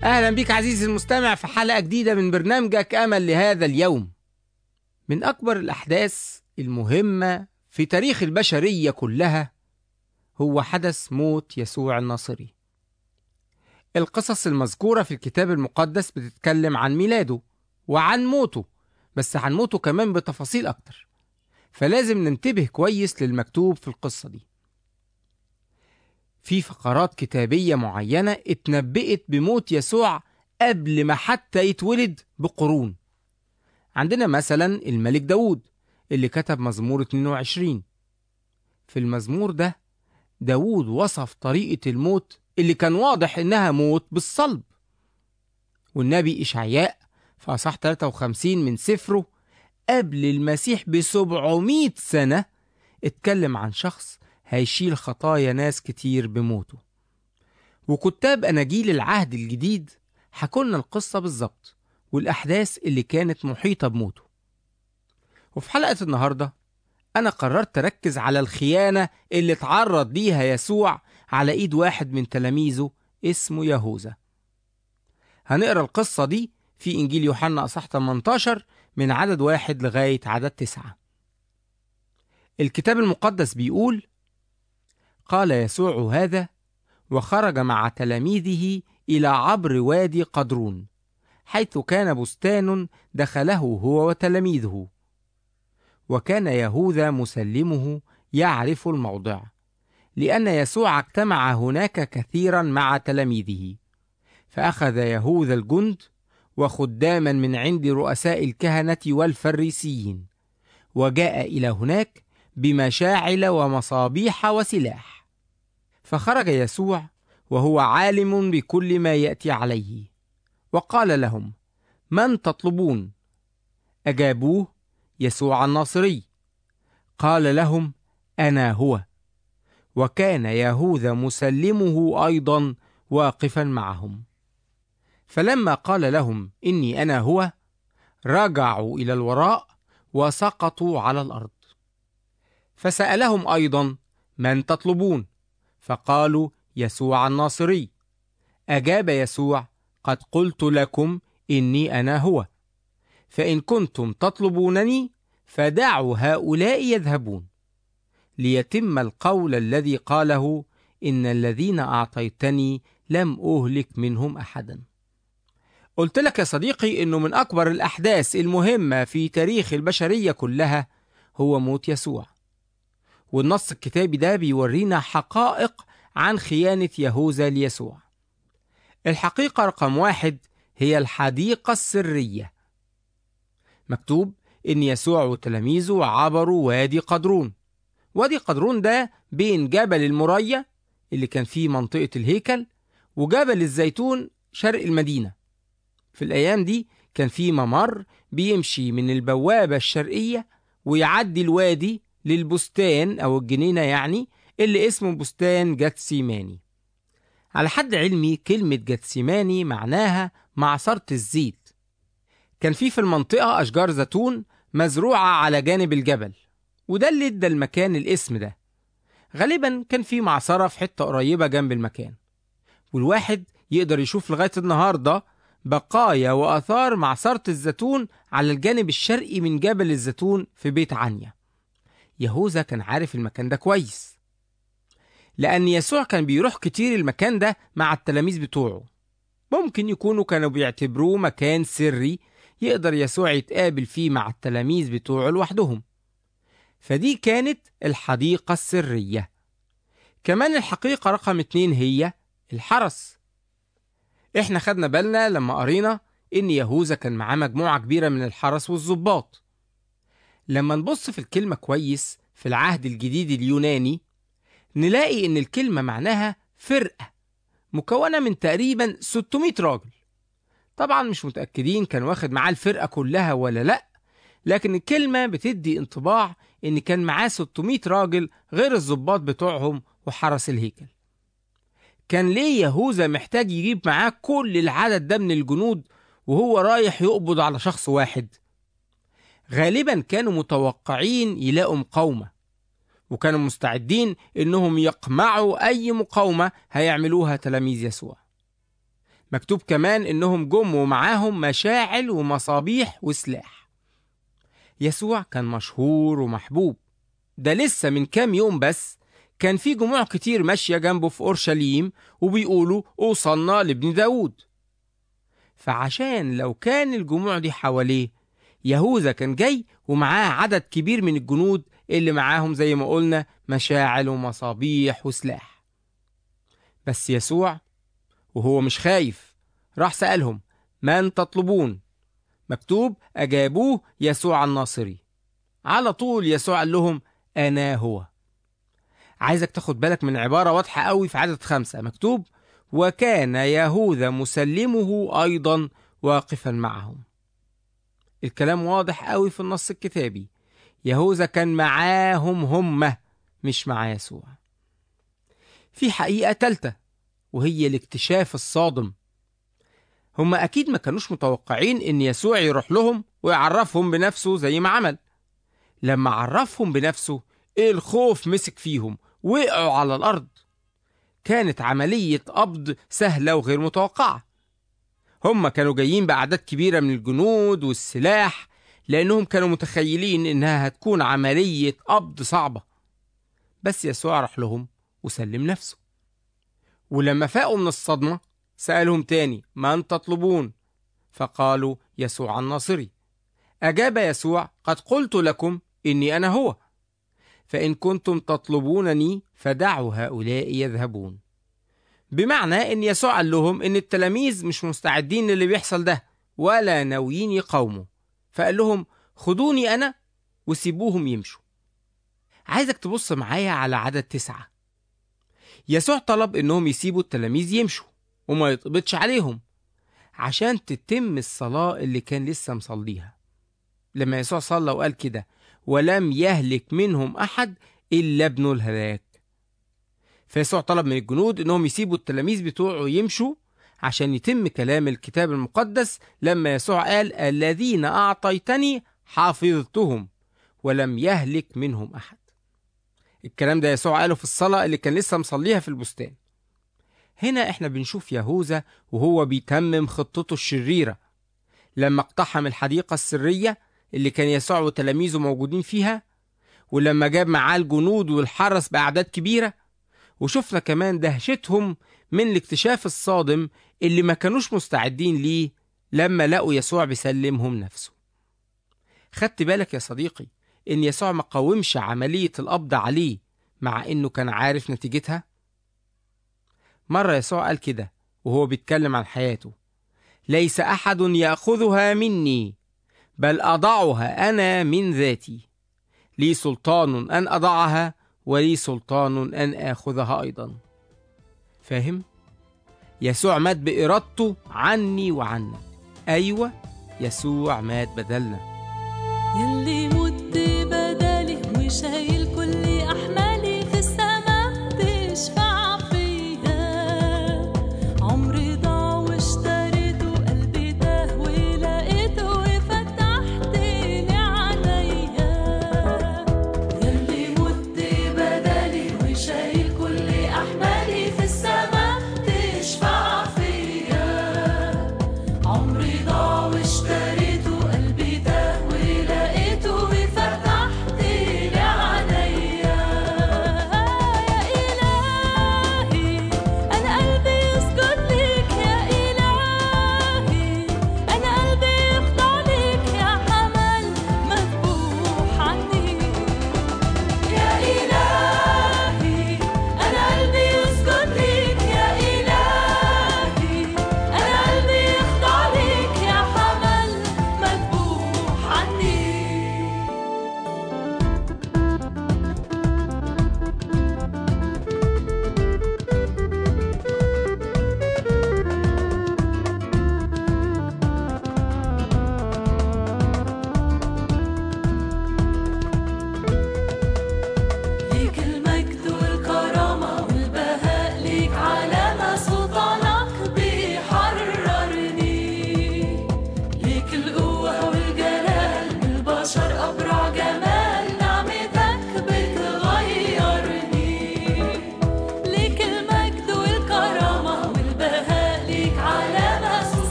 أهلا بك عزيزي المستمع في حلقة جديدة من برنامجك أمل لهذا اليوم. من أكبر الأحداث المهمة في تاريخ البشرية كلها هو حدث موت يسوع الناصري. القصص المذكورة في الكتاب المقدس بتتكلم عن ميلاده وعن موته، بس عن موته كمان بتفاصيل أكتر، فلازم ننتبه كويس للمكتوب في القصة دي. في فقرات كتابية معينة اتنبأت بموت يسوع قبل ما حتى يتولد بقرون. عندنا مثلا الملك داود اللي كتب مزمور 22. في المزمور ده داود وصف طريقة الموت اللي كان واضح إنها موت بالصلب. والنبي إشعياء في أصحاح 53 من سفره قبل المسيح ب700 سنة اتكلم عن شخص هيشيل خطايا ناس كتير بموته. وكتاب أناجيل العهد الجديد حكولنا القصة بالظبط والأحداث اللي كانت محيطة بموته. وفي حلقة النهاردة أنا قررت أركز على الخيانة اللي اتعرض ليها يسوع على إيد واحد من تلاميذه اسمه يهوذا. هنقرأ القصة دي في إنجيل يوحنا أصحاح 18 من عدد 1 لغاية عدد 9. الكتاب المقدس بيقول: قال يسوع هذا وخرج مع تلاميذه إلى عبر وادي قدرون، حيث كان بستان دخله هو وتلاميذه. وكان يهوذا مسلمه يعرف الموضع، لأن يسوع اجتمع هناك كثيرا مع تلاميذه. فأخذ يهوذا الجند وخداما من عند رؤساء الكهنة والفريسيين، وجاء إلى هناك بمشاعل ومصابيح وسلاح. فخرج يسوع وهو عالم بكل ما يأتي عليه، وقال لهم: من تطلبون؟ أجابوه: يسوع الناصري. قال لهم: أنا هو. وكان يهوذا مسلمه أيضا واقفا معهم. فلما قال لهم: إني أنا هو، رجعوا إلى الوراء وسقطوا على الأرض. فسألهم أيضا: من تطلبون؟ فقالوا: يسوع الناصري. أجاب يسوع: قد قلت لكم إني أنا هو. فإن كنتم تطلبونني فدعوا هؤلاء يذهبون، ليتم القول الذي قاله: إن الذين أعطيتني لم أهلك منهم أحدا. قلت لك يا صديقي إنه من أكبر الأحداث المهمة في تاريخ البشرية كلها هو موت يسوع. والنص الكتابي ده بيورينا حقائق عن خيانة يهوذا ليسوع. الحقيقة رقم 1 هي الحديقة السرية. مكتوب إن يسوع وتلاميذه عبروا وادي قدرون. وادي قدرون ده بين جبل المريا اللي كان فيه منطقة الهيكل وجبل الزيتون شرق المدينة. في الأيام دي كان فيه ممر بيمشي من البوابة الشرقية ويعدي الوادي للبستان أو الجنينة، يعني اللي اسمه بستان جتسيماني. على حد علمي كلمة جتسيماني معناها معصرة الزيت. كان في المنطقة أشجار زيتون مزروعة على جانب الجبل، وده اللي ادى المكان الاسم ده. غالبا كان في معصرة في حتة قريبة جنب المكان، والواحد يقدر يشوف لغاية النهاردة بقايا وآثار معصرة الزيتون على الجانب الشرقي من جبل الزيتون في بيت عنيا. يهوذا كان عارف المكان ده كويس، لأن يسوع كان بيروح كتير المكان ده مع التلاميذ بتوعه. ممكن يكونوا كانوا بيعتبروه مكان سري يقدر يسوع يتقابل فيه مع التلاميذ بتوعه لوحدهم. فدي كانت الحديقة السرية. كمان الحقيقة رقم 2 هي الحرس. احنا خدنا بالنا لما قرينا إن يهوذا كان معاه مجموعة كبيرة من الحرس والضباط. لما نبص في الكلمة كويس في العهد الجديد اليوناني نلاقي إن الكلمة معناها فرقة مكونة من تقريبا 600 راجل. طبعا مش متأكدين كان واخد معاه الفرقة كلها ولا لأ، لكن الكلمة بتدي انطباع إن كان معاه 600 راجل غير الضباط بتوعهم وحرس الهيكل. كان ليه يهوذا محتاج يجيب معاه كل العدد ده من الجنود وهو رايح يقبض على شخص واحد؟ غالبا كانوا متوقعين يلاقوا مقاومة، وكانوا مستعدين إنهم يقمعوا أي مقاومة هيعملوها تلاميذ يسوع. مكتوب كمان إنهم جم ومعاهم مشاعل ومصابيح وسلاح. يسوع كان مشهور ومحبوب، ده لسه من كام يوم بس كان في جموع كتير ماشية جنبه في أورشليم وبيقولوا أوصلنا لابن داود. فعشان لو كان الجموع دي حواليه، يهوذا كان جاي ومعاه عدد كبير من الجنود اللي معاهم زي ما قلنا مشاعل ومصابيح وسلاح. بس يسوع وهو مش خايف راح سألهم: من تطلبون؟ مكتوب: أجابوه يسوع الناصري. على طول يسوع قال لهم: أنا هو. عايزك تاخد بالك من عبارة واضحة قوي في عدد 5، مكتوب: وكان يهوذا مسلمه أيضا واقفا معهم. الكلام واضح قوي في النص الكتابي، يهوذا كان معاهم هم، مش مع يسوع. في حقيقة تالتة وهي الاكتشاف الصادم. هم أكيد ما كانوش متوقعين إن يسوع يروح لهم ويعرفهم بنفسه زي ما عمل. لما عرفهم بنفسه الخوف مسك فيهم، وقعوا على الأرض. كانت عملية قبض سهلة وغير متوقعة. هم كانوا جايين بأعداد كبيرة من الجنود والسلاح، لأنهم كانوا متخيلين إنها هتكون عملية قبض صعبة. بس يسوع راح لهم وسلم نفسه. ولما فاقوا من الصدمة سألهم تاني: من تطلبون؟ فقالوا: يسوع الناصري. أجاب يسوع: قد قلت لكم إني أنا هو، فإن كنتم تطلبونني فدعوا هؤلاء يذهبون. بمعنى إن يسوع قال لهم إن التلاميذ مش مستعدين للي بيحصل ده ولا ناويين يقاوموا، فقال لهم: خدوني أنا وسيبوهم يمشوا. عايزك تبص معايا على عدد 9. يسوع طلب إنهم يسيبوا التلاميذ يمشوا وما يتقبضش عليهم عشان تتم الصلاة اللي كان لسه مصليها. لما يسوع صلى وقال كده: ولم يهلك منهم أحد إلا ابن الهلاك. فيسوع طلب من الجنود إنهم يسيبوا التلاميذ بتوعه يمشوا عشان يتم كلام الكتاب المقدس لما يسوع قال: الذين أعطيتني حافظتهم ولم يهلك منهم أحد. الكلام ده يسوع قاله في الصلاة اللي كان لسه مصليها في البستان. هنا احنا بنشوف يهوذا وهو بيتمم خطته الشريرة لما اقتحم الحديقة السرية اللي كان يسوع وتلاميذه موجودين فيها، ولما جاب معاه الجنود والحرس بأعداد كبيرة. وشفنا كمان دهشتهم من الاكتشاف الصادم اللي ما كانوش مستعدين ليه لما لقوا يسوع بيسلمهم نفسه. خدت بالك يا صديقي إن يسوع ما قاومش عملية القبض عليه مع إنه كان عارف نتيجتها؟ مرة يسوع قال كده وهو بيتكلم عن حياته: ليس أحد يأخذها مني بل أضعها أنا من ذاتي، لي سلطان أن أضعها ولي سلطان أن آخذها أيضا. فاهم؟ يسوع مات بإرادته عني وعنك. أيوة، يسوع مات بدلنا. يلي مت بدالي وشايل كل أحمالي في السماء تشفع فيها. عمري ضاع واشتريته، قلبي تاه ولقيته وفتحت لي عليا. يلي مت بدالي وشايل كل أحمالي في السماء تشفع فيا. عمري ضاع واشتريته، قلبي تاه ولقيته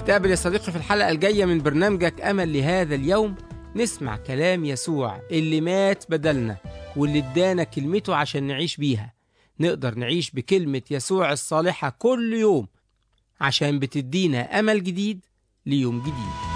نتقابل يا صديقي في الحلقة الجاية من برنامجك أمل لهذا اليوم، نسمع كلام يسوع اللي مات بدلنا واللي ادانا كلمته عشان نعيش بيها. نقدر نعيش بكلمة يسوع الصالحة كل يوم عشان بتدينا أمل جديد ليوم جديد.